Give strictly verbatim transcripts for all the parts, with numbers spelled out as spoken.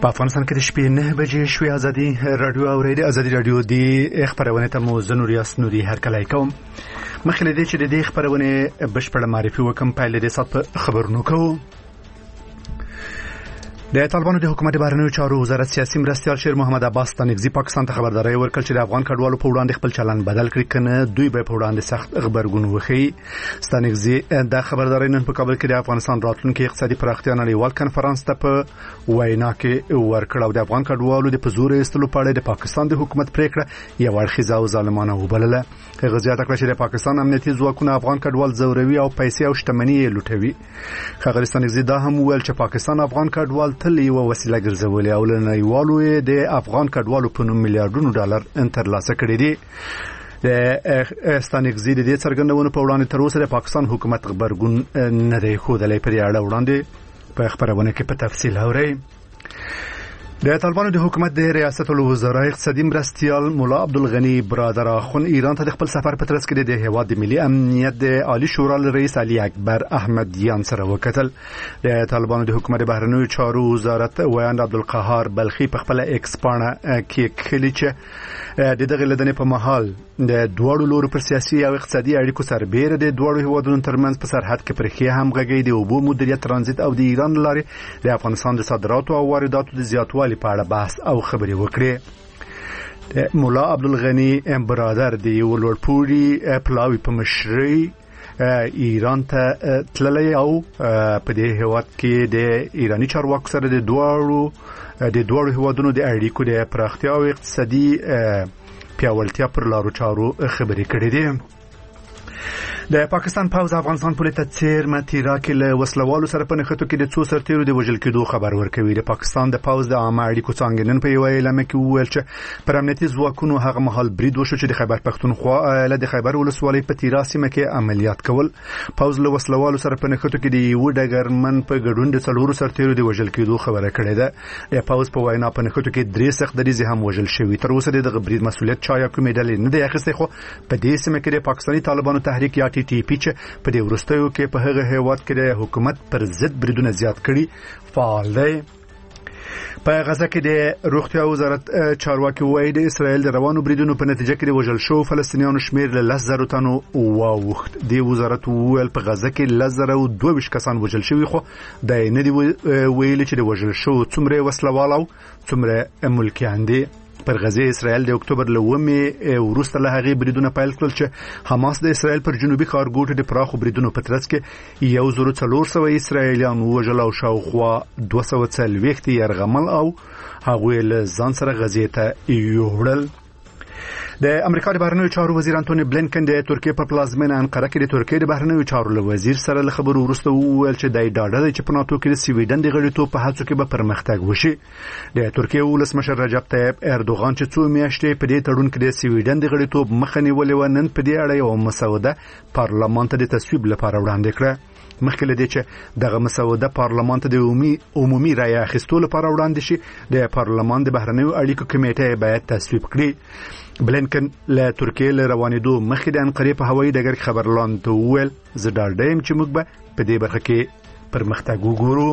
په افغانستان کې د شپې نه بجې شوې ازادي رادیو اورېدي ازادي رادیو د خبرونه ته مو زنور یاس نوري هر کله کوم مخکې دې چې د خبرونه بشپړه معرفي وکم په لید سات خبرونو کوو. د طالبانو د حکومت بهرنیو چارو وزارت سیاسي مرستیال شیر محمد عباس تنګزي پاکستان ته خبرداري ورکړ چې د افغان کډوالو په وړاندې خپل چلند بدل کړي کنه دوی به په وړاندې سخت خبرګون وخی. تنګزي د خبرداري نن په کابل کې د افغانستان راتلونکي اقتصادي پراختیا نړیوال کنفرانس ته په وینا کې ورکړ او د افغان کډوالو د پزور ایستلو په اړه د پاکستان د حکومت پریکړه یو اړخیزه او ظالمانه وبلله. هغه زیاته کړه چې د پاکستان امنیتي ځواکونه افغان کډوال زوروي او پیسې او شتمنۍ لوټوي. خبرستان تنګزي دا هم ویل چې پاکستان افغان کډوال تل یو وسیله ګرځولې او لنیوالو د افغان کډوالو په نوم میلیارډونو ډالر ترلاسه کړي دي. د استانګزي د دې څرګندونو په وړاندې تر اوسه د پاکستان حکومت خبرګون نه دی ښودلی. پر اړه وړاندې په خبرونه کې په تفصیل اورئ. د طالبانو د حکومت د ریاست الوزرا اقتصادي مرستیال مولا عبدالغنی برادر اخون ایران ته د خپل سفر په ترڅ کې د هیواد د ملي امنیت د عالی شورا رئیس علي اکبر احمدیان سره وکتل. د طالبانو د حکومت بهرنیو چارو وزارت ویاند عبدالقهار بلخی په خپل ایکس پاڼه کې کلی چې د دغه لدنې په محل د دوړو لورو پر سیاسي او اقتصادي اړیکو سربېره د دوړو هیوادونو ترمنځ په سرحد کې پرخي همغږي د اوبو مدیریت ترانزیت او د ایران لارې د افغانستان د صادراتو او وارداتو د زیاتوالي په اړه بحث او خبرې وکړي. مولا عبدالغنی برادر د یو لوړپوړي پلاوي په مشرۍ ایران ته تللی او په دې هیواد کې د ایرانی چارواکو سره د دوړو د دوړو هیوادونو د اړیکو د پراختیا او اقتصادي پیاوړتیا پر لارو چارو خبرې کړې دي. د پاکستان پوز افغانستان پولیس ته څیرمه تیرا کې له وسلوالو سره په نښتو کې د څو سرتیرو د وژل کېدو خبر ورکوي. د پاکستان د پوز د عامه اړیکو څانګې نن په یوه اعلامیه کې وویل چې پر امنیتي ځواکونو هغه مهال برید وشو چې د خیبر پښتونخوا ایالت د خیبر ولسوالۍ په تیرا سیمه کې عملیات کول. پوز له وسلوالو سره په نښتو کې د یو ډګرمن په ګډون د څلورو سرتیرو د وژل کېدو خبره کړې ده. د پوز په وینا په نښتو کې درې سخت دریځ هم وژل شوي. تر اوسه د برید مسؤلیت چا یا کومې ډلې نه دی اخیستی، خو په دې سیمه کې د پاکستاني طالبانو تحریک یا ټي ټي پی چې په دې وروستیو کې په هغه هیواد کې د حکومت پر ضد بریدونه زیات کړي فعال دی. په غزه کې د روغتیا وزارت چارواکي وایي د اسرائیل د روانو بریدونو په نتیجه کې د وژل شوو فلسطینیانو شمیر له لس زرو تنو واوښت. د وزارت وویل په غزه کې لس زره او دوه ویشت کسان وژل شوي، خو دا یې نه دي ویلي چې د وژل شوو څومره وسلوال او څومره ملکیان دي. پر غزه اسرائیل د اکتوبر له اوومې وروسته له هغې بریدونه پیل کړل چې حماس د اسرائیل پر جنوبي ښارګوټو د پراخو بریدونو په ترڅ کې یو زر څلور سوه اسرائیلیان ووژل او شاوخوا دوه سوه څلوېښت یرغمل او هغوی له ځان سره غزې ته یوړل. د امریکا د بهرنیو چارو وزیر انټونی بلینکن د ترکیه په پلازمینه انقره کې د ترکیه د بهرنیو چارو له وزیر سره له خبرو وروسته وویل چې دای ډاډه دی چې په ناتو کې د سویډن د غړیتوب په هڅو کې به پرمختګ وشي. د ترکیه ولسمشر رجب طیب اردوغان چې څو میاشتې په دې تړون کې د سویډن د غړیتوب مخه نیولې و، نن په دې اړه یو مسوده پارلمان ته د تصویب لپاره وړاندې کړه. مخکې له دې چې دغه مسوده پارلمان ته د عمومي عمومي رایه اخیستو لپاره وړاندې شي، د پارلمان د بهرنیو اړیکو کمیټه باید تصویب کړي. بلینکن له ترکیه له روانېدو مخکې د انقرې په هوایي ډګر کې خبرلاندو ته وویل زه ډاډه یم چې موږ به په دې برخه کې پرمختګ وګورو.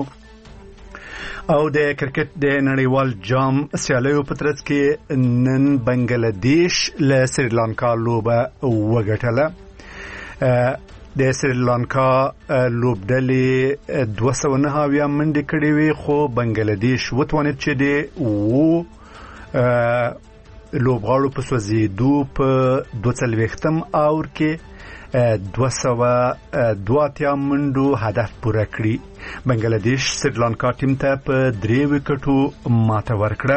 او د کرکټ د نړیوال جام سیالیو په ترڅ کې نن بنگلادیش له سریلانکا لوبه وګټله. د سریلانکا لوبډلې دوه سوه نهه اویا منډې کړې وې، خو بنگلادیش وتوانید چې د اوو لوبغاړو په سوځېدو په دوه څلوېښتم اور کې دوه سوه دوه اتیا منډو هدف پوره کړي. بنگلادیش سریلانکا ټیم ته په درې وکټو ماته ورکړه.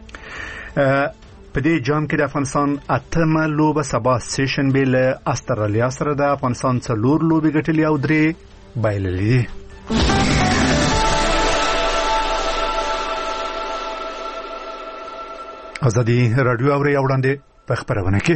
په دې جام کې د افغانستان اتمه لوبه سبا سیشنبې له استرالیا سره ده. افغانستان څلور لوبې ګټلې او درې بایللې دي. ازادي رادیو اوري وړاندې په خبرونه کې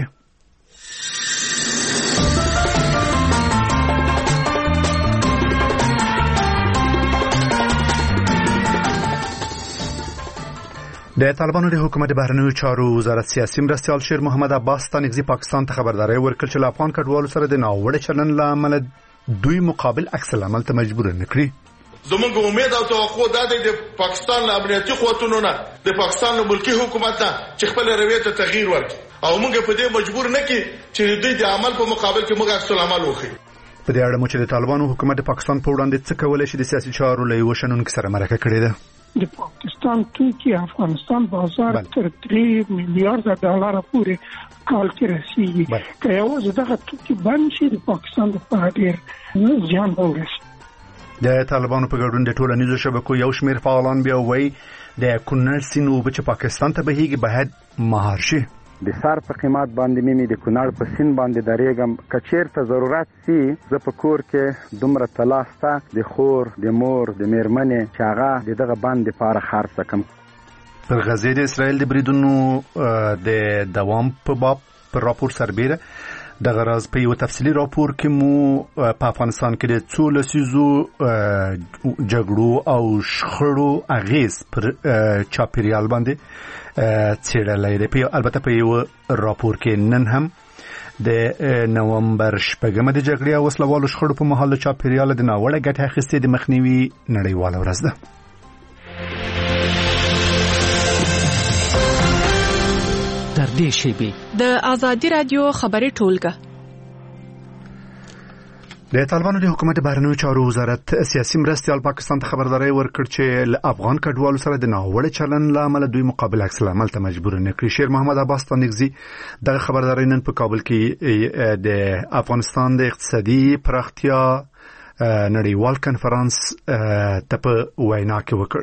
د طالبانو د حکومت بهرنیو چارو وزارت سیاسي مرستیال شیر محمد عباس تنګزي پاکستان ته خبرداري ورکړه چې له افغان کډوالو سره د ناوړه چلند له امله دوی مقابل عکس العمل ته مجبور نه کړي. زموږ امید او توقع دا دی د پاکستان له امنیتي قوتونو نه د پاکستان له ملکی حکومت نه چې خپل رویه ته تغییر ورکړي او موږ په دې مجبور نه کړي چې دوی د عمل په مقابل کې موږ عکس العمل وکړو. په دې اړه مو چې د طالبانو حکومت د پاکستان په وړاندې څه کولای شي د سیاسي چارو له یو شنونکو سره مرکه کړې ده. د پاکستان توکي افغانستان بازار تر درې میلیارډ ډالر پورې کال کې رسیدي. که یوازې دغه توکي بند شي د پاکستان لپاره ډېر زیان به ورسي. د طالبانو په ګډون د ټولنیزو شبکو یو شمېر فعالان بیا وایي د کونړ سیند اوبه چې پاکستان ته بهیږي باید مهار شي. د سار په قیمت باندې مې د کونړ په سیند باندې درېږم که چېرته ضرورت سي زه په کور کې دومره طلا سته د خور د مور د مېرمنې چې هغه د دغه بند دپاره خرڅ کړم. پر غزې د اسرائیل د بریدونو د دوام په باب پر راپور سربیره دغه راز په یو تفصیلي راپور کې مو په افغانستان کې د څو لسیزو جګړو او شخړو اغیز پر چاپیریال باندې څېړلی دی. البته په یو راپور کې نن هم د نومبر شپږمه د جګړې او وسلوالو شخړو په مهال چاپیریال د ناوړه ګټې اخیستې د مخنیوي نړیواله ورځ ده. در دې شیبې د آزادي رادیو خبري ټولګه د طالبانو د حکومت بهرنیو چارو وزارت سیاسي مرستيال پاکستان ته خبرداري ورکړ چې له افغان کډوالو سره د ناوړه چلن لامل دوی مقابله عکس العمل ته مجبور نه کړي. شیر محمد عباس تانیکزي د خبرداري نن په کابل کې د افغانستان د اقتصادي پراختیا نړیوال کنفرانس ته په وینا کې وکړ.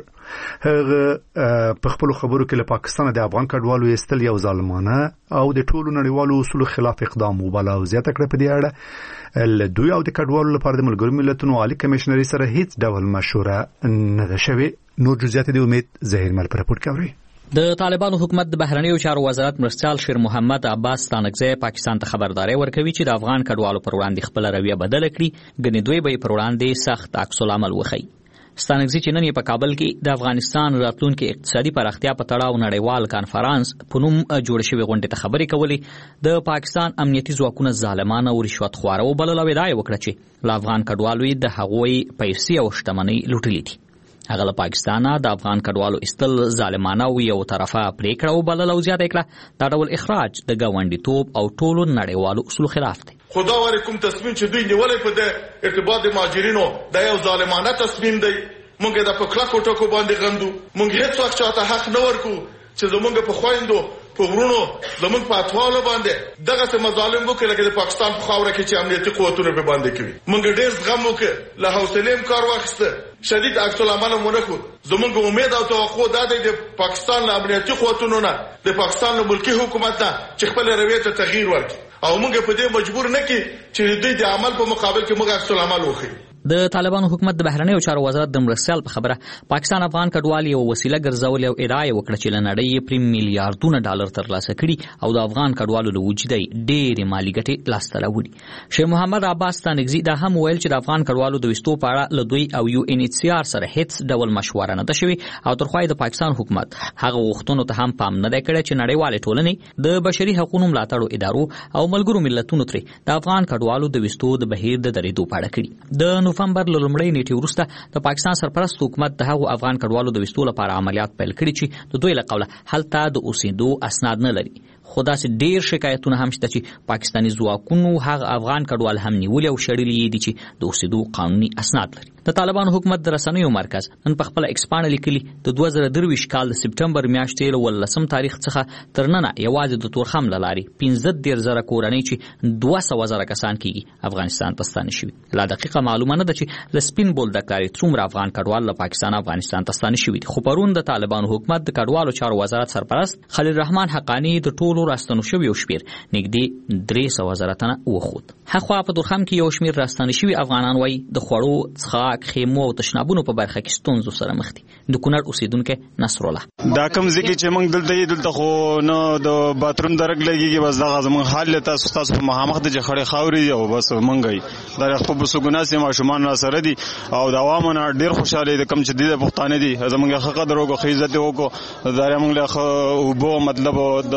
هغه په خپل خبرو کې له پاکستان د افغان کډوالو ایستل یو ظالمانه او د ټولو نړیوالو اصولو خلاف اقدام وباله او زیاته کړه په دې اړه له دوی او د کډوالو لپاره د ملګرو ملتونو عالی کمشنري سره هیڅ ډول مشوره نه ده شوې. نور جزئیات د امید ظاهر مل پر راپورټ کوي. د طالبانو حکومت د بهرنیو چارو وزارت مرستيال شیر محمد عباس تانکزی پاکستان ته خبرداري ورکوي چې د افغان کډوالو پر وړاندې خپل رویه بدل کړي، ګنې دوی به پر وړاندې سخت عکس العمل وښيي. ستانکزي چې نن په کابل کې د افغانستان راتلونکي اقتصادي پراختیا په تړاو نړیوال کانفرنس په نوم جوړ شوی غونډې ته خبرې کولې د پاکستان امنیتي ځواکونو ظالمانه او رشوت خواره وبلل او ادعا وکړه چې له افغان کډوالو د هغوی پیسې او شتمنۍ لوټلې دي. هغه له پاکستانه د افغان کډوالو استل ظالمانه او یو طرفه پریکړه وبلل او زیاته کړه دا ډول اخراج د ګاونډیتوب او ټولو نړیوالو اصولو خلاف دی. خدا ور کوم تصمیم چې دوی نیولې په د ارتباط د مهاجرینو د یو ظالمانه تصمیم دی. مونږ د په کلکو ټکو باندې غندو. مونږ هیڅ وخت چاته حق نه ورکو چې زمونږ په خويندو په ورونو زمونږ په اطفالو باندې دغه څه مظالم وکړي لکه د پاکستان په خاوره کې چې امنیتي قوتونه به باندې کوي. مونږ ډېر زغم وکړ، له حوصلې کار واخیسته، شدید عکس العمل مونږ خو زمونږ امید او توقع دا دی د پاکستان له امنیتي قوتونو نه د پاکستان له ملکی حکومت نه چې خپل رویه ته تغییر ورکړي او مونږ په دې مجبور نه کړي چې دوی د عمل په مقابل کې موږ عکس العمل وکړي. د طالبانو حکومت د بهرنیو چارو وزارت د مرستيال په خبره پاکستان افغان کډوال یو وسیله ګرځول او ادعا وکړه چې لنډۍ یې پر میلیارډونه ډالر ترلاسه کړي او د افغان کډوالو له وجودي ډېرې مالی ګټې لاسته راوړي. شیر محمد عباس تانکزي دا هم ویل چې د افغان کډوالو د وستو په اړه له دوی او یو ان ایچ سی آر سره هیڅ ډول مشوره نه ده شوې او ترخوای د پاکستان حکومت هغه وختونو ته هم پام نه دی کړی چې نړیوال ټولنې د بشري حقوقو ملاتړو ادارو او ملګرو ملتونو ترې د افغان کډوالو د وستو د بهیر د درېدو په اړه کړي. د نوفمبر لومړۍ نیټې وروسته د پاکستان سرپرست حکومت د هغو افغان کډوالو د وستو لپاره عملیات پیل کړي چې د دوی له قوله هلته د اوسېدو اسناد نه لري. خو داسې ډېر شکایتونه هم شته چې پاکستاني ځواکونو هغه افغان کډوال هم نیولي او شړلي دي چې د اوسېدو قانوني اسناد لري. د طالبانو حکومت د رسنیو مرکز نن په خپله ایکس پاڼه لیکلي د دوه زره درویشت کال د سپټمبر میاشتې له ولسم تاریخ څخه تر ننه یوازې د تورخم له لارې پنځه دېرش زره کورنۍ چې دوه سوه زره کسان کېږي افغانستان ته ستانه شوي. لا دقیقه معلومه نه ده چې له سپین بولدکاري څومره افغان کډوال له پاکستان افغانستان ته ستانه شوي دي. خو پرون د طالبانو حکومت د کډوالو چارو وزارت سرپرست خلیل رحمان حقانی د ټولو راستنو شویو شمېر نږدې درې سوه زره تنه وښود. هخوا په تورخم کې یو شمېر راستانه شوي افغانان وایي د خوړو، څښاک، خیمو او تشنابونو په برخه کې ستونزو سره مخ دي. د کونړ اوسېدونکی نصرالله دا کوم ځای کې چې موږ دلته یې دلته خو نه د باتروم درک لګېږي، بس دغه زموږ حال تاسو تاسو په مخامخ د خړې خاورې او بس موږ یې دا خپل بسګونه سي ماشومان را سره دي او د عوامو نه ډېر خوشاله دي کوم چې د پښتانه دي زموږ حق درو کو خیزت وکړو دا موږ له وبو مطلب د روټي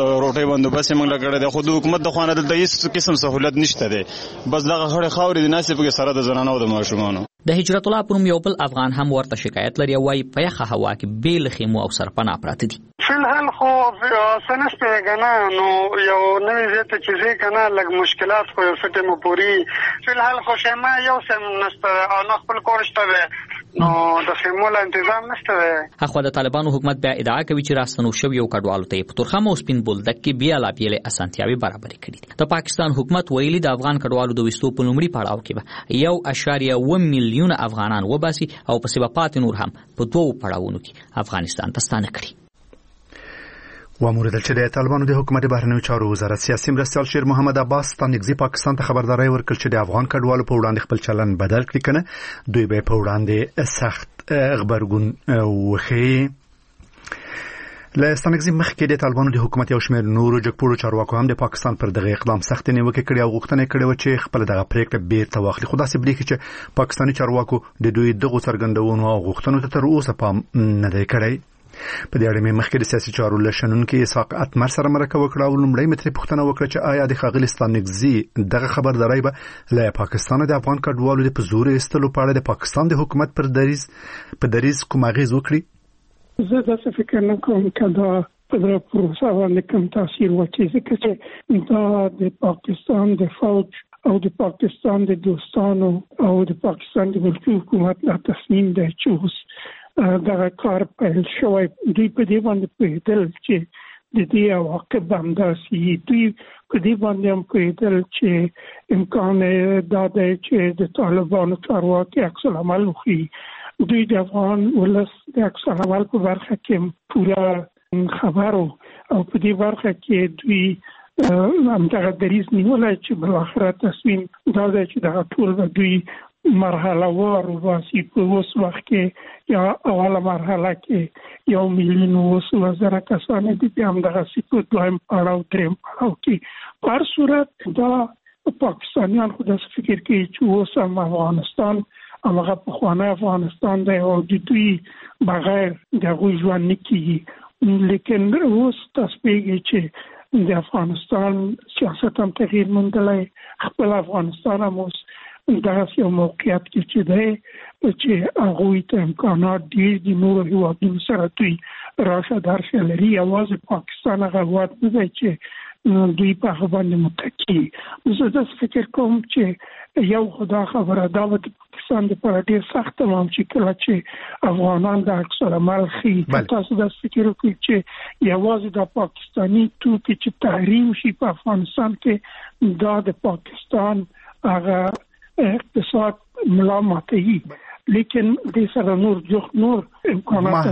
خړې بندوبست موږ لګړې د خود حکومت د خوانه دلته هیڅ قسم سہولت نشته ده بس دغه خړې خاورې د ناسب کې سره د زنانو د ماشومانو د هجرت الله پروم یو بل افغان هم ورته شکایت لري وايي په یخه هوا کې بیل خیمو او سرپنا پراته دي فلحال خو سنسته کنه نو یو نوې زیاته چیزې کنه لږ مشکلات خو یو څه مو پوری فلحال خو شمه یو سم نسته او نو خپل کورشته نو د خیمو له تنظیم نشته اخو د طالبانو حکومت بیا ادعا کوي چې راستنو شو یو کډوالو ته په ترخم او سپین بولدک کې بیا لا بیلې اسانتیاوي برابرې کړې د پاکستان حکومت ویلي د افغان کډوالو د وستو په لومړي پړاو کې به یو اشاریه و میلیون افغانان وباسي او په سبا پات نور هم په دوو پړاوونو کې افغانستان ته ستانه کړي وامور دل چې د طالبانو د حکومت بهرنیو چارو وزارت سیاسي مرستیال شیر محمد عباس ستانګزي پاکستان ته خبرداري ورکړه چې د افغان کډوالو په وړاندې خپل چلن بدل کړي کنه دوی به په وړاندې سخت خبرګون وخی له ستانګزي مخکې د طالبانو د حکومت یو شمېر نورو جګپوړو چارواکو هم د پاکستان پر دغه اقدام سخت نیوکه کړې او غوښتنه کړې و چې خپل دغه پریکړه بیرته واخلي خو داسې بلی چې پاکستاني چارواکو د دوی دغه څرګندونو او غوښتنو ته تر اوسه پام نه دی کړی په دې اړه مې مخکې د سیاسي چارو لشنونکو اسحاق اتمر سره مرکه وکړه او لومړی متري پوښتنه وکړه چې آیا د ښاغلي ستانګزي دغه خبرداري به له پاکستان د افغان کډوالو د پزور استلو په اړه د پاکستان د حکومت پر دریز په دریز کوم اغیز وکړي زه دا څه فکر نه کوم کدا په دغه پروسه باندې کوم تاثیر وکړي ځکه چې دا د پاکستان د فوج او د پاکستان د دوستانو او د پاکستان د ملکي حکومت لا تصمیم دی چې اوس دغه کار پیل شوی دوی په دې باندې پوهېدل چې د دې عواقب همداسې دوی په دې باندې هم پوهېدل چې امکان دا دی چې د طالبانو چارواکي عکس العمل وښيي دوی د افغان ولس د عکس العمل په برخه کې پوره خبرو او په دې برخه کې دوی همدغه دریځ نیولی چې بالاخره تصمیم دا دی چې دغه ټول به دوی مرحله وار واسي په اوس وخت کې یا اوله مرحله کې یو میلیون وسو زره کسان دي په همدغه سیپو دویم پړاو دریم پړاو کې په هر صورت دا پاکستانیان خو د فکر کوي چې اوس هم افغانستان هغه په خوانه افغانستان دی او د دوی بغیر دغه ژوند نه کیږي لیکن اوس تاسو پیږئ چې د افغانستان سیاست هم تغییر موندلی خپل افغانستان هم اوس دغه یو موقعیت کې چې دی چې هغوی ته امکانات ډېر دي نورو هېوادونو سره دوی راشه درشه لري یوازې پاکستان هغه هېواد نه دی چې دوی په هغه باندې متکي زه داسې فکر کوم چې یو خدا خبره دا به د پاکستان دپاره ډېر سخت تمام چې کله چې افغانان د عکس العمل ښیي تاسو داسې فکر وکړئ چې یوازې د پاکستاني توکي چې تحریم شي په افغانستان کې دا د پاکستان هغه اقتصاد ملامتي لیکن د سره نور جوخ نور امکانات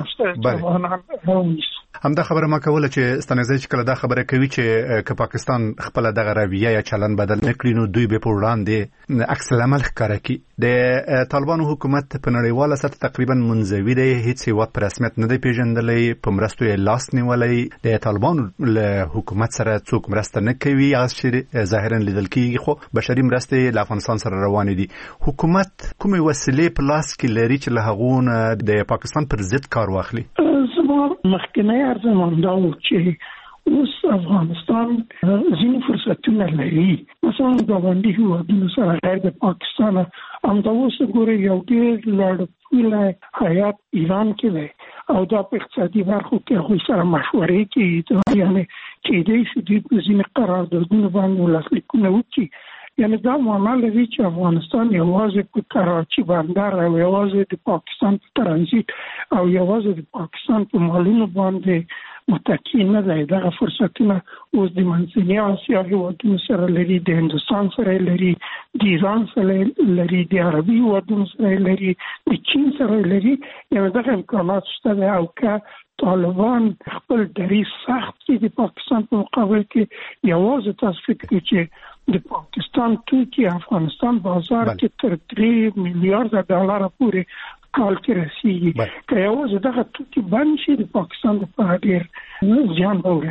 شته همدا خبره ما کوله چې ستانګزي چې کله دا خبره کوي چې که پاکستان خپل دغه رویه یا چلن بدل نکړي نو دوی به په وړاندې عکس العمل ښکاره کړي د طالبانو حکومت په نړیواله سطح تقریبا منزوي دی هیڅ هیواد په رسمیت نه دی پیژندلی په مرستو یې لاس نیولی د طالبانو له حکومت سره څوک مرسته نه کوي هغه چې ظاهرا لیدل کېږي خو بشري مرستې له افغانستان سره روانې دي حکومت کومې وسیلې په لاس کې لري چې له هغو د پاکستان پر ضد کار واخلي زما مخکنی ارزمان دا و چې اوس افغانستان ځینې فرصتونه لري مثلا د باندې هیوادونو سره غیر د پاکستان همدا اوس ګورئ یو ډېر لوړ پوړی حیات ایران کې دی او دا په اقتصادي برخو کې هغوی سره مشورې کوي یعنې کېدای شي دوی په ځینې قراردادونو باندې لاسلیکونه وکړي یعنی دا معنا لري چې افغانستان یوازې په کراچي بندر او یوازې د پاکستان په ترانزیت او یوازې د پاکستان په مالونو باندې متکی نه دی دغه فرصتونه اوس د منځنۍ اسیا هېوادونو سره لري د هندوستان سره لري د ایران سره لري د عربي هېوادونو سره لري د چین سره لري یعنې دغه امکانات شته دی او که طالبان خپل دریځ سخت کړي د پاکستان په مقابل کې یوازې تاسو فکر کوئ چې د پاکستان توکي افغانستان بازار کې تر درې میلیارډ ډالر پورې کال کې رسیږي که یوازې دغه توکي بند شي د پاکستان لپاره ډېر زیان به ورسي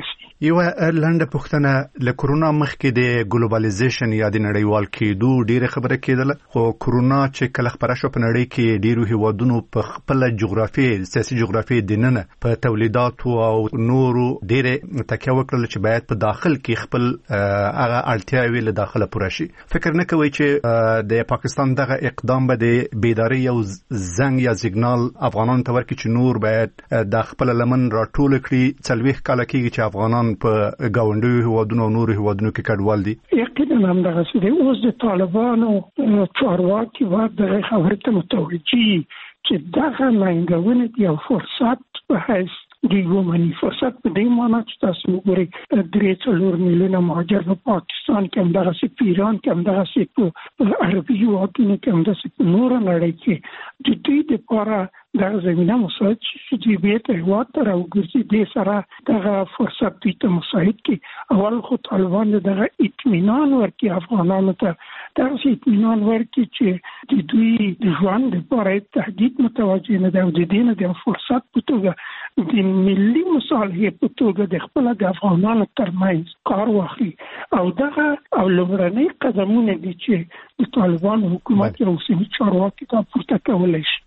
یو لنډه پوښتنه له کورونا مخکې د ګلوبلایزیشن یا د نړیوال کېدو ډیره خبره کېدله، خو کورونا چې کله خبره شو په نړۍ کې ډیرو هیوادونو په خپل جغرافي سیاسي جغرافي دننه په تولیداتو او نورو ډیره تکیه وکړل چې باید په داخل کې خپل هغه اړتیاوې له داخله پوره شي. فکر نه کوي چې د پاکستان دغه اقدام به د بیداری یو زنګ یا سیګنال افغانانو ته ورکړي چې نور باید د خپل لمن راټول کړي؟ څلوېښت کاله کېږي چې افغانان په ګاونډیو هیوادونو او نورو هیوادونو کې کډوال دي. یقینا همدغسې دی. اوس د طالبانو چارواکي باید دغه خبرې ته متوجه چې دغه ننګونې یو فرصت په حیث دی ومني. فرصت په دې معنی چې تاسو وګورئ درې څلور میلیونه مهاجر په پاکستان کې همدغسې په ایران کې همدغسې په عربي هیوادونو کې همدغسې په نورو نړۍ کې د دوی دپاره دغه زمینه مساعد چې دوی بېرته هېواد ته راوګرځي. دې سره دغه فرصت دوی ته مساعد کړي. اول خو طالبان دغه اطمینان ورکړي افغانانو ته، دغسې اطمینان ورکړي چې د دوی د ژوند دپاره تهدید متوجه نه ده او د دې نه د فرصت په توګه د ملي مصالحې په توګه د خپل د افغانانو ترمنځ کار واخلي. او دغه او لومړني قدمونه دي چې د طالبان حکومت یا اوسني چارواکي ته پورته کولی شي.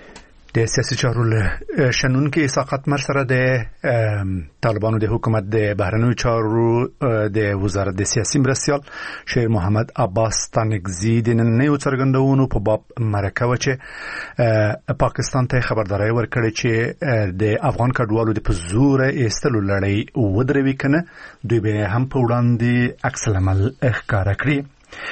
د سیاسي چارو شنونکي اسحاق مر سره د طالبانو د حکومت د بهرنیو چارو د وزارت د سیاسي مرستیال شیر محمد عباس ستانکزي د نننیو څرګندونو په باب مرکه و چې پاکستان ته خبرداري ورکړې چې د افغان کډوالو د په زور ایستلو لړۍ ودروي کنه دوی به هم په وړاندې عکس العمل ښکاره کړي.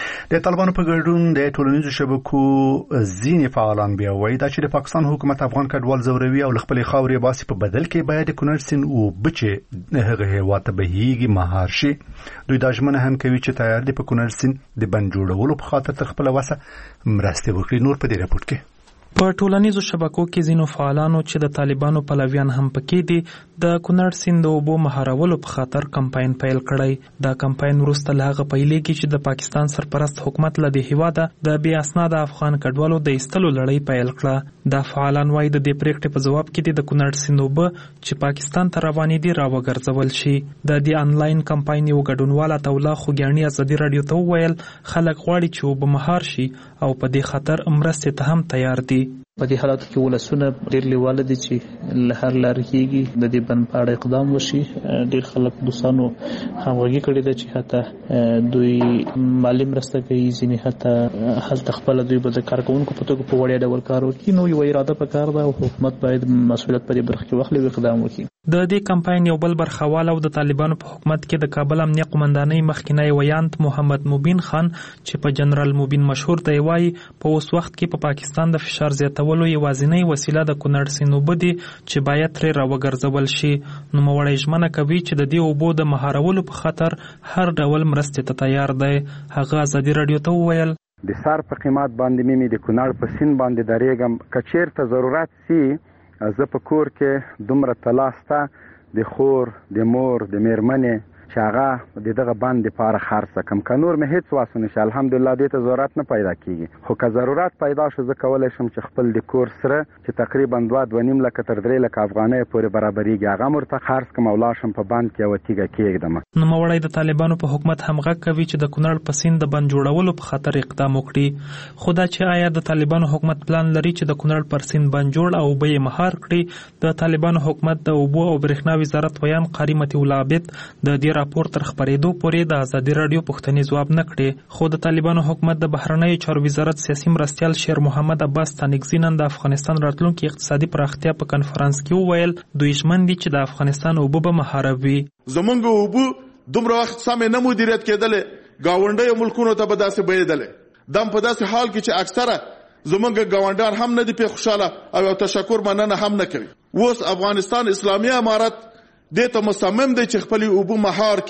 د طالبانو په ګډون د ټولنیزو شبکو ځینې فعالان بیا وایي دا چې د پاکستان حکومت افغان کډوال زوروي او خپلې خاورې باسي، په بدل کې باید د کونړ سیند اوبه چې هغه هېواد ته بهیږي مهار شي. دوی دا ژمنه هم کوي چې تیار دي په کونړ سیند د بند جوړولو په خاطر تر خپله وسه مرستې وکړي. نور په دې راپورټ کې په ټولنیزو شبکو کې ځینو فعالانو چې د طالبانو پلویان هم پکې دي د کونړ سیند د اوبو مهارولو په خاطر کمپاین پیل کړی. دا کمپاین وروسته له هغه پیلېږي چې د پاکستان سرپرست حکومت له دې هېواده د بې اسناده افغان کډوالو د ایستلو لړۍ پیل کړه. دا فعالان وایي د دې پریکړې په ځواب کې دي د کونړ سیند اوبه چې پاکستان ته روانې دي راوګرځول شي. د دې انلاین کمپاین یو ګډونوال عطاالله خوږیاڼي ازادي راډیو ته وویل خلک غواړي چې اوبه مهار شي او په دې خاطر مرستې ته هم تیار دي. په دې حالاتو کې ولسونه ډېر لیواله دي چې له هر لارې کېږي د دې بند په اړه اقدام وشي. ډېر خلک دوستانو همغږي کړې ده چې حتی دوی مالي مرسته کوي، ځینې حتی هلته خپله دوی به د کارکوونکو په توګه په وړیا ډول کار وکړي. نو یوه اراده پکار ده او حکومت باید مسؤلیت په دې برخه کې واخلي او اقدام وکړي. د دې کمپاین یو بل برخوال او د طالبانو په حکومت کې د کابل امنیه قومندانۍ مخکینی ویاند محمد مبین خان چې په جنرال مبین مشهور دی وایي په اوس وخت کې په پاکستان د فشار زیاتولو یوازینۍ وسیله د کونړ سیند اوبه دي چې باید ترې راوګرځول شي. نوموړی ژمنه کوي چې د دې اوبو د مهارولو په خاطر هر ډول مرستې ته تیار دی. هغه ازادي راډیو ته وویل د سر په قیمت باندې مې د کونړ په سیند باندې درېږم، که چېرته ضرورت سي زه په کور کې دومره تلاسته د خور د مور د میرمنې چې هغه د دغه بند دپاره خرڅه کړم، که نور مې هېڅ وس ونه شي الحمدلله دې ته ضرورت نه پیدا کېږي. خو که ضرورت پیدا شو زه کولی شم چې خپل د کور سره چې تقریبا دوه دوه نیم لکه تر درې لکه افغانۍ پورې برابرېږي هغه هم ورته خرڅ کړم او لاړ شم په بند کې یوه تیږه کېږدم. نوموړی د طالبانو په حکومت هم غږ کوي چې د کونړ په سیند د بند جوړولو په خاطر اقدام وکړي. خو دا چې آیا د طالبانو حکومت پلان لري چې د کونړ پر سیند بند جوړ او اوبه یې مهار کړي؟ د طالبانو حکومت د اوبو او برېښنا وزارت ویان قاري مطیع الله عابد د دې راپور تر خپرېدو پورې د ازادي راډیو پوښتنې ځواب نه کړې. خو د طالبانو حکومت د بهرنیو چارو وزارت سیاسي مرستیال شیر محمد عباس ستانکزي نن د افغانستان راتلونکي اقتصادي پراختیا په کنفرانس کې وویل دوی ژمن دي چې د افغانستان اوبه به مهاروي. زمونږ اوبه دومره وخت سمې نه مدیریت کېدلې، ګاونډیو ملکونو ته به داسې بهېدلې. دم په داسې حال کې چې اکثره زمونږ ګاونډیان هم نه دي پې خوشحاله او یو تشکر مننه هم نه کوي. اوس افغانستان اسلامي امارت دې ته مصمم دی چې خپلې اوبه مهار کړي.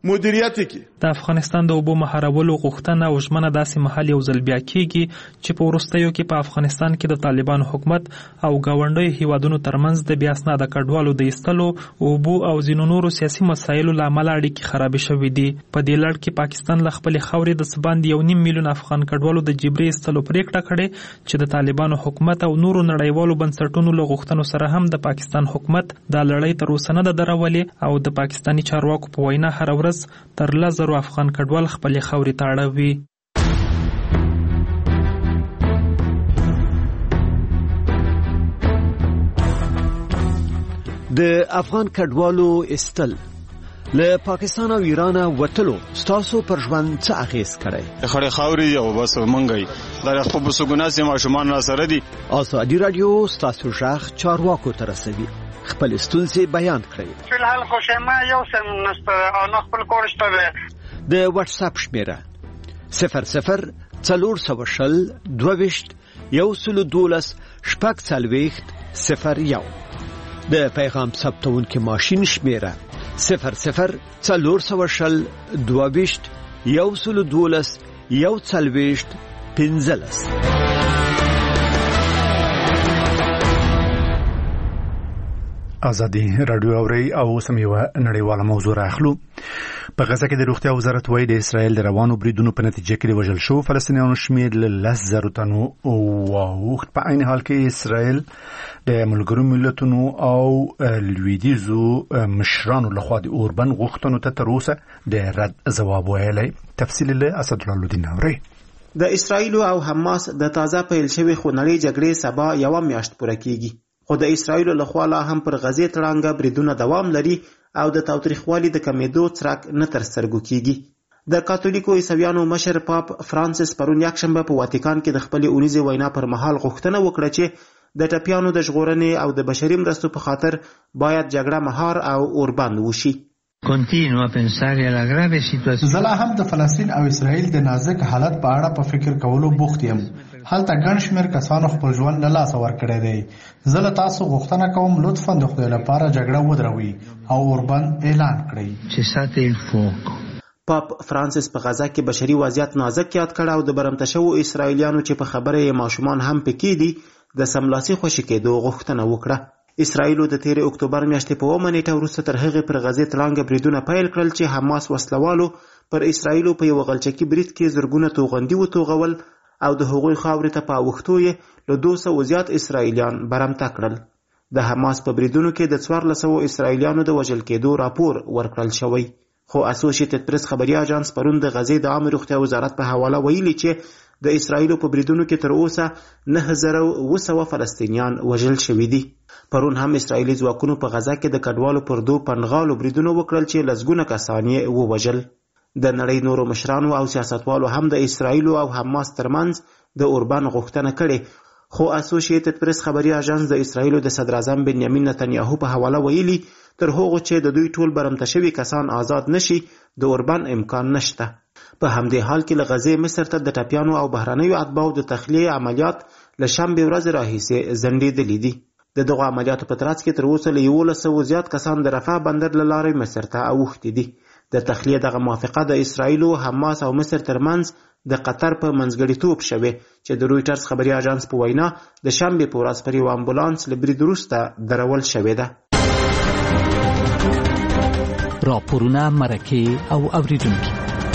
مدیریت کی. د افغانستان د اوبو مهارولو غوښتنه او ژمنه داسې مهال یو ځل بیا کیږي چې په وروستیو کې په افغانستان کې د طالبانو حکومت او ګاونډیو هیوادونو ترمنځ د بیا اسناده کډوالو د ایستلو اوبو او ځینو نورو سیاسي مسایلو له امله اړیکې خرابې شوې دي. په دې لړ کې پاکستان له خپلې خاورې د څه باندې یو نیم میلیون افغان کډوالو د جبري ایستلو پریکړه کړې چې د طالبانو حکومت او نورو نړیوالو بنسټونو له غوښتنو سره هم د پاکستان حکومت دا لړۍ تر اوسه نه ده درولې او د پاکستاني چارواکو په وینا هر ورځ تر لزرو افغان کډوال خپلې خاورې ته اړوي. د افغان کډوالو استل له پاکستان او ایران وټلو ستاسو پر ژوند څه اغیز کړی؟ خړې خاورې او بس منګي دا خپل بسګوناسي ماشومان را سره دي. ازادي رادیو ستاسو ژغ چارواکو ته رسوي. خپل ستونزې بیان کړئ. فلحال خوشما یو سم نسته او خپل کورشته ده. د واتس اپ شمیره صفر صفر څلور سوه شل دوه ویشت یو سلو دولس شپږ څلوېښت صفر یو. د پیغام ثبتونکي ماشین شمیره صفر صفر څلور سوه شل دوه ویشت یو سلو دولس یو څلوېښت پنځلس. ازادي رادیو اوري او سميوه نړیواله موضوع راخلو. په غزه کې د روغتیا وزارت وایي د اسرایل د روانو بریدونو په نتیجه کې وژل شو فلسطینیانو شمېر له لس زرو تنو واوښت. په عین حال کې اسرایل د ملګرو ملتونو او لویدیځو مشرانو لخوا د اوربن غوښتنو ته تر اوسه د رد ځواب ویلی. تفصیل له اسدالله الدین اوري. د اسرایل او حماس د تازه پیل شوی خونړۍ جګړې سبا یو میاشت پوره کیږي. خو د اسرایل له خوا لا هم پر غزې تړانګه بریدونه دوام لري او د تاوتریخوالي د کمیدو څرک نه تر سترګو کیږي. د کاتولیکو عیسویانو مشر پاپ فرانسیس پرون یکشنبه په واتیکان کې د خپلې اونیزې وینا پر مهال غوښتنه وکړه چې د ټپیانو د ژغورنې او د بشري مرستو په خاطر باید جګړه مهار او اوربند وشي. زه لا هم د فلسطین او اسرائیل د نازک حالت په اړه په فکر کولو بوخت یم. هلته ګڼ شمېر کسانو خپل ژوند له لاسه ورکړی دی. زه له تاسو غوښتنه کوم لطفاً د خدای لپاره جګړه ودروي او اوربند اعلان کړئ. پاپ فرانسیس په غزه کې بشري وضعیت نازک یاد کړ او د برمته شوو اسرائیلیانو چې په خبره یې ماشومان هم پکې دي د سملاسي خوشي کېدو غوښتنه وکړه. اسرائیلو د تیر اکتوبر میاشتې په اومه نیټه وروسته تر هغې پر غزې تړانګه بریدونه پیل کړل چې حماس وسلوالو پر اسرائیلو په یو غلچکي برید کې زرګونه توغندي وتوغول او د هغوی خاورې ته په اوښتو یې له دوه سوو زیات اسرائیلیان برمته کړل. د حماس په بریدونو کې د څوارلس سوو اسرائیلیانو د وژل کېدو راپور ورکړل شوی. خو اسوسییټډ پریس خبري اژانس پرون د غزې د عامه روغتیا وزارت په حواله ویلي چې د اسرائیلو په بریدونو کې تر اوسه نه زره اوه سوه فلسطینیان وژل شوي دي. پرون هم اسرائیلي ځواکونو په غزه کې د کډوالو پر دوه پنغالو بریدونه وکړل چې لسګونه کسان یې ووژل. د نړۍ نورو مشرانو او سیاستوالو هم د اسرائیلو او حماس ترمنځ د اوربن غوښتنه کړې. خو اسوسییټډ پریس خبري اژانس د اسرائیلو د صدر اعظم بنیامین نتنیاهو په حواله ویلي تر هغو چې د دوی ټول برمته شوي کسان آزاد نشي د اوربن امکان نشته. په همدې حال کې له غزې مصر ته د ټپیانو او بهرنیو اتباعو د تخلیې عملیات له شنبې ورځې راهیسې ځنډېدلي دي. د دغو عملیاتو په ترڅ کې تر اوسه له یولس سوو زیات کسان د رفح بندر له لارې مصر ته اوښتي دي. د تخلیې دغه موافقه د اسرائیلو، حماس او مصر ترمنځ د قطر په منځګړیتوب شوې چې د رویټرز خبري اژانس په وینا د شنبې په ورځ پر یو امبولانس له برید وروسته درول شوې ده. راپورونه، مرکې او اوریدونکي.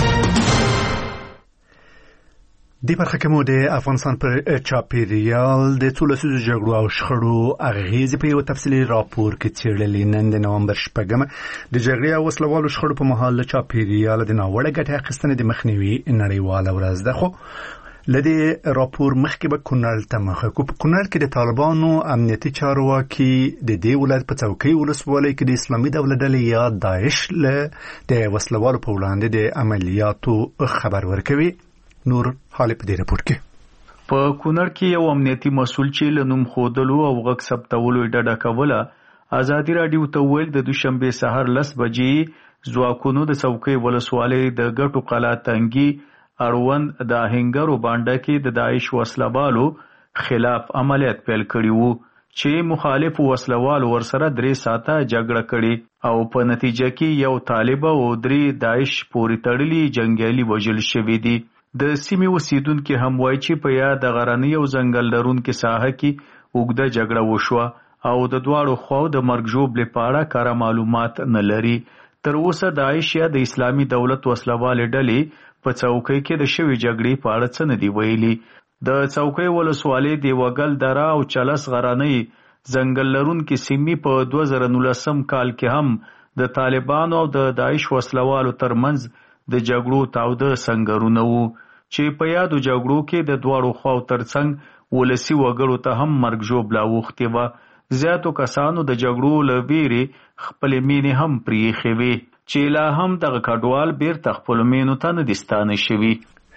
د برخه کې مو د افغانستان پر چاپیریال د څو لسیزو جګړو او شخړو اغیزې په یو تفصیلي راپور کې څېړلې. نن د نومبر شپږمه د جګړې او وسلوالو شخړو په مهال د چاپیریال د ناوړه ګټې اخیستنې د مخنیوي نړیواله ورځ ده. خو له دې راپور مخکې به کونړ ته مخه کړو. په کونړ کې د طالبانو امنیتي چارواکي د دې ولایت په څوکۍ ولسوالۍ کې د اسلامي دولت ډلې یا داعش له د وسلوالو په وړاندې د عملیاتو خبر ورکوي. نور حال په دې رپورت کې په کونړ کې یو امنیتي مسؤل چې له نوم ښودلو او غږ ثبتولو ډډه کوله ازادي راډیو ته ویل د دوشنبې سهار لس بجې ځواکونو د څوکۍ ولسوالۍ د ګټو قلعه تنګي اړوند د آهنګرو بانډه کې د داعش وسلوالو خلاف عملیات پیل کړي وو چې مخالف وسلوال ورسره درې ساعته جګړه کړې او په نتیجه کې یو طالب او درې داعش پورې تړلي جنگیالي وژل شوي دي. د سیمې اوسیدونکي هم وایي چې په یاد د غرنۍ او ځنګل لرونکي ساحه کې اوږده جګړه وشوه او د دواړو خواو د مرګ ژوبلې په اړه کره معلومات نه لري. تر اوسه داعش یا د اسلامي دولت وسلوالې ډلې په څوکۍ کې د شوې جګړې په اړه څه نه دي ویلي. د څوکۍ ولسوالۍ دیوګل دره او چلس غرنۍ ځنګل لرونکي سیمې په دوه زره نولسم کال کې هم د طالبانو او د داعش وسلوالو ترمنځ د جګړو تاوده سنگرونه وو چې په یادو جګړو کې د دواړو خواو ترڅنګ ولسي وګړو ته هم مرګ ژوبله اوښتې وه. زیاتو کسانو د جګړو له ویرې خپلې مینې هم پرېښې وې چې لا هم دغه کډوال بیرته خپلو مینو ته نه دي ستانه شوي.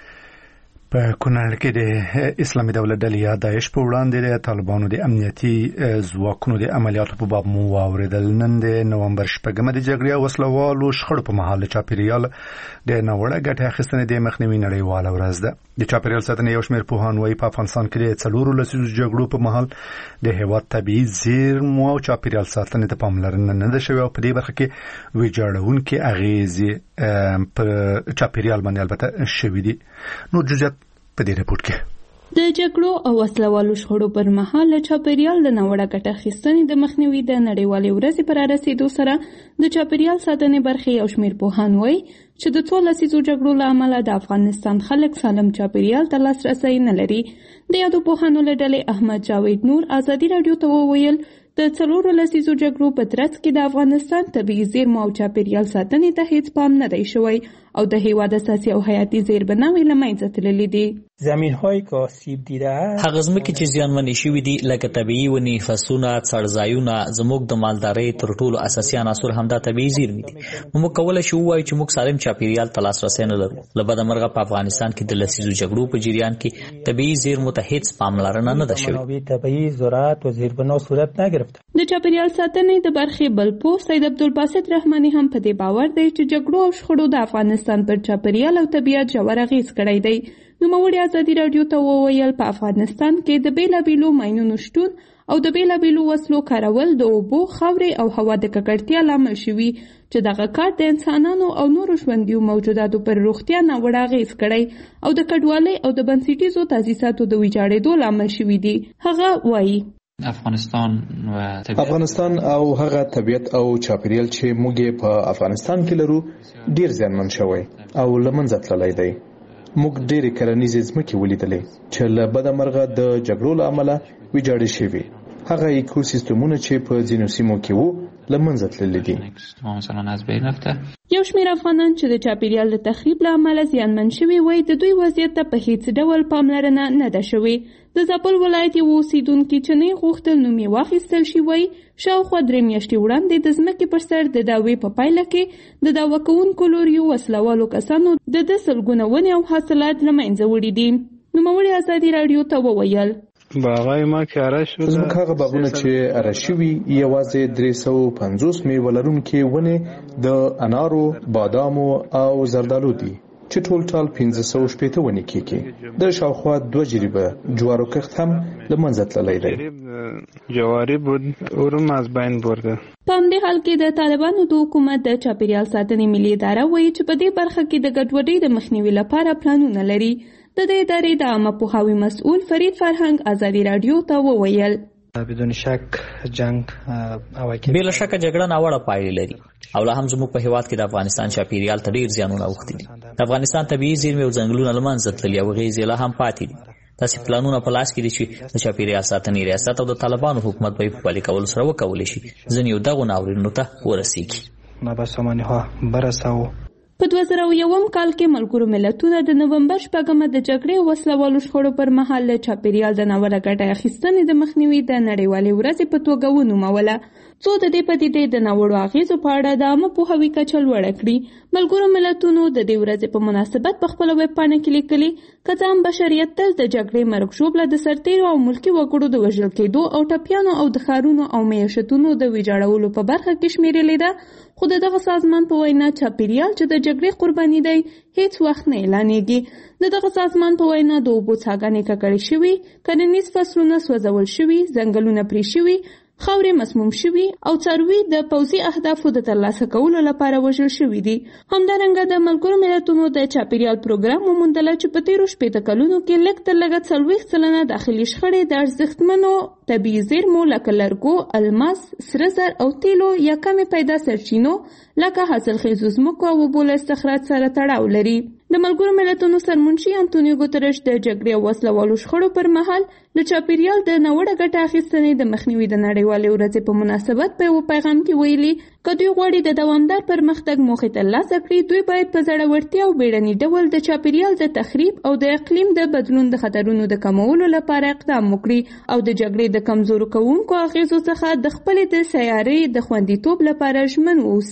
په کونړ کې د اسلامي دولت ډلې یا داعش په وړاندې د طالبانو د امنیتي ځواکونو د عملیاتو په باب مو واورېدل. نن د نومبر شپږمه د جګړې او وسلوالو شخړو په مهال د چاپیریال د ناوړه ګټې اخیستنې د مخنیوي نړیواله ورځ ده. د چاپیریال ساتنې یو شمېر پوهان وایي په افغانستان کې د څلورو لسیزو جګړو په مهال د هېواد طبیعي زیرمو او چاپیریال ساتنې ته پاملرنه نه ده شوې او په دې برخه کې ویجاړونکې اغېزې په چاپیریال باندې البته شوي دي. نو جزئیات په دې رپورټ کې د جګړو او وسلوالو شخړو پر مهال له چاپیریال د ناوړه ګټه اخیستنې د مخنیوي د نړیوالې ورځې پر رسیدو سره د چاپیریال ساتنې برخې یو شمېر پوهان وایي چې د څو لسیزو جګړو له امله د افغانستان خلک سالم چاپیریال ته لاسرسی نه لري. د یادو پوهانو له ډلې احمد جاوید نور ازادي راډیو ته وویل د څلورو لسیزو جګړو په ترڅ کې د افغانستان طبیعي زیرمو او چاپیریال ساتنې ته هیڅ پام نه دی شوی او د هېواد اساسي او حیاتي زیربناوې له منځه تللي دي. زمین‌های که آسیب دیده است هغه ځمکې چې زیانمنې شوي دي لکه طبیعي ونې، فصلونه، څړځایونه زموږ د مالدارۍ تر ټولو اساسي عناصر همدا طبیعي زیرمې دي. موږ کولی شو ووایو چې موږ سالم چاپیریال ته لاسرسی نه لرو. له بده مرغه په افغانستان کې د لسیزو جګړو په جریان کې طبیعي زیرمو ته هیڅ پاملرنه نه ده شوې. طبیعي زراعت و زیربنا صورت نگرفته. د چاپیریال ساتنې د برخې بل پوه سید عبدالباسط رحماني هم په دې باور دی چې جګړو او شخړو د افغانستان پر چاپیریال او طبیعت ژور اغېز کړی دی. نوموړي ازادي راډیو ته وویل په افغانستان کې د بیلابیلو ماینونو شتون او د بیلابیلو وسلو کارول د اوبو، خاورې او هوا د ککړتیا لامل شوي چې دغه کار د انسانانو او نورو ژوندیو موجوداتو پر روغتیا ناوړه اغېز کړی او د کډوالۍ او د بنسټیزو تاسیساتو د ویجاړېدو لامل شوي دي. هغه وایي افغانستان و افغانستان او هغه طبیعت او چاپیریال چې موږ په افغانستان کې لرو ډیر زیانمن شوی او له منځه تللی دی. موږ ډېرې کرنیزې ځمکې ولیدلې چې له بده مرغه د جګړو له امله ویجاړې شوي. هغه ایکوسیستمونه چې په ځینو سیمو کې وو له منځه تللي دي. یو شمېر افغانان چې د چاپیریال د تخریب له امله زیانمن شوي وایي د دوی وضعیت ته په هیڅ ډول پاملرنه نه ده شوې. د زابل ولایت یو اوسیدونکي چې نه غوښتل نوم یې واخیستل شي وایي شاوخوا درې میاشتې وړاندې د ځمکې پر سر د دعوې په پایله کې د دعوه کوونکو لوریو وسلوالو کسانو د ده سلګونه ونې او حاصلات له منځه وړي دي. نوموړي ازادي راډیو ته وویل باغای ما کې اره شو زموږ هغه باغونه چې اره شوي یوازې درې سوه پنځوس میوه لرونکې ونې د انارو، بادامو او زردالو دي چې ټول ټال پنځه سوه شپېته ونې کېږي. د شاوخوا دوه جریبه جوارو کښت هم له منځه تللی دی. جواری بود اورم از بین برده. په همدې حال کې د طالبانو د حکومت د چاپیریال ساتنې ملي اداره وایي چې په دې برخه کې د ګډوډۍ د مخنیوي لپاره پلانونه لري. د دې ادارې د عامه پوهاوي مسؤل فرید فرهنګ ازادي راډیو ته وویل بدون شک جنگ بلا شک جګړه ناوړه پایلې لري او لا هم زموږ په هیواد کې د افغانستان چاپیریال ته ډیر زیانونه اوښتي دي. د افغانستان طبیعي زیرمې او ځنګلونه له منځه تللي او اغېزې لا هم پاتې دي. داسې پلانونه په لاس کې دي چې د چاپیریال ساتنې ریاست او د طالبانو حکومت به په پلي کولو سره وکولی شي ځینې دغو ناورینونو ته ورسیږي. نابسامانی‌ها برساو. په دوه زره یوم کال کې ملګرو ملتونو د نومبر شپږمه د جګړې او وسلوالو شخړو پر مهال له چاپیریال د ناوړه ګټې اخیستنې د مخنیوي د نړیوالې ورځې په توګه ونوموله څو د دې پدیدې د ناوړو اغیزو په اړه د عامه پوهاوي کچه لوړه کړي. ملګرو ملتونو د دې ورځې په مناسبت په خپله ویب پاڼه کې لیکلي که څه هم بشریت تل د جګړې مرګ ژوبله د سرتیرو او ملکي وګړو د وژل کېدو او ټپیانو او د ښارونو او معیشتونو د ویجاړولو په برخه کې شمیرلې ده، خو د دغه سازمان په وینا چاپیریال چې د جګړې قرباني دی هیڅ وخت نه اعلانېږي. د دغه سازمان په وینا د اوبو څاګانې ککړې شوي، کرنیز فصلونه سوځول شوي، ځنګلونه پرې شوي، خاورې مسموم شوي او څاروي د پوځي اهدافو د ترلاسه کولو لپاره وژل شوي دي. همدارنګه د ملګرو ملتونو د چاپیریال پروګرام وموندله چې په تیرو شپېته کلونو کې لږ تر لږه څلوېښت سلنه داخلي شخړې د ارزښتمنو طبیعي زیرمو لکه لرګو، الماس، سره زر او تیلو یا کمې پیدا سرچینو لکه حاصلخیزو ځمکو او اوبو له استخراج سره تړاو لري. د ملګرو ملتونو سرمنشي انټونیو ګوترش د جګړې او وسلوالو شخړو پر مهال د چاپیریال د ناوړه ګټه اخیستنې د مخنیوي د نړیوالې ورځې په مناسبت په یو پیغام کې ویلي که دوی غواړي د دوامدار پرمختګ موخې ترلاسه کړي، دوی باید په زړورتیا او بیړني ډول د چاپیریال د تخریب او د اقلیم د بدلون د خطرونو د کمولو لپاره اقدام وکړي او د جګړې د کمزورو کوونکو اغیزو څخه د خپلې د سیارې د خوندیتوب لپاره ژمن واوسي.